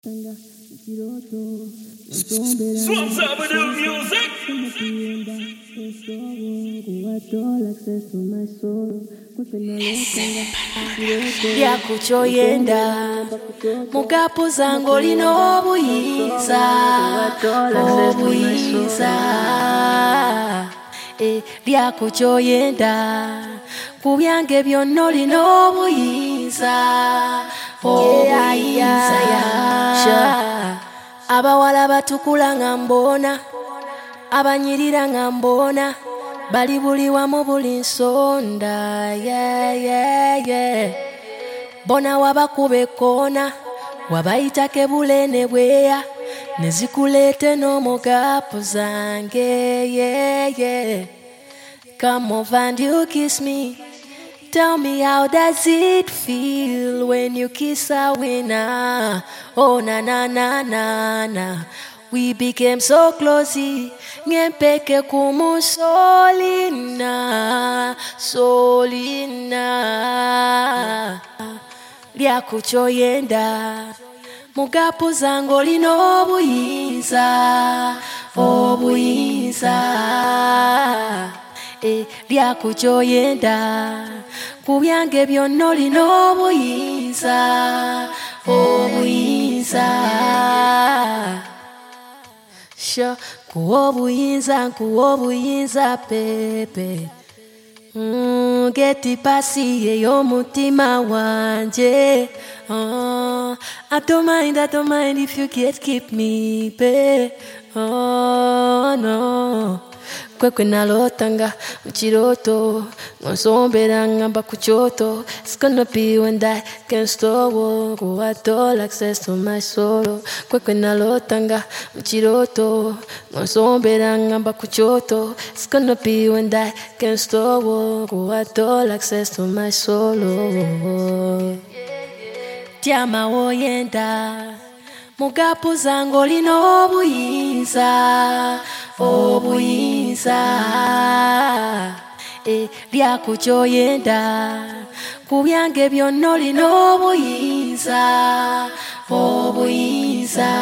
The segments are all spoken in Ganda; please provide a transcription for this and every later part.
Swamps over the music. Byakuchoyenda mugapo zango lino obuyinza byakuchoyenda kubyange byonna lino obuyinza abawala batukula nga mbona abanyirira nga mbona bali buli wamu buli nsonda bona wabakuba ekkoona wabayitake bulene bweya nezikuleete n'omugapo zange Come over and you kiss me. Tell me, how does it feel when you kiss a winner? Oh, na na na na na. We became so close. Ngempeke kumu solina. Lyakuchoyenda mugapo zango lino obuyinza byakuchoyenda kubyange byonna lino obuyinza kuwa obuyinza pepe geti pasi ey'omutima wanje I don't mind if you can't keep me, babe. Oh no. Kwekwe nalotanga muchiroto ngonsombera ngamba kuchoto. It's gonna be when I can store go at all access to my soul. Kwekwe nalotanga muchiroto ngonsombera ngamba kuchoto. It's gonna be when I can store go at all access to my soul. Tiama oyenda mugapo zango lino obuyinza lyakuchoyenda kubyange byonna lino obuyinza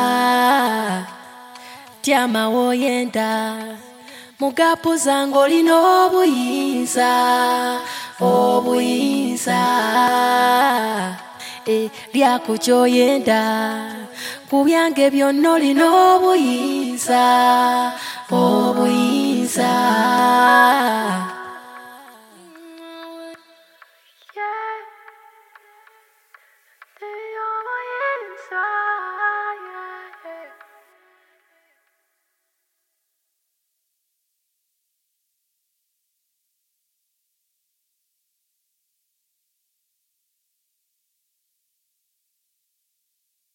Tiama oyenda mugapo zango lino obuyinza lyakuchoyenda kubyange byonna lino obuyinza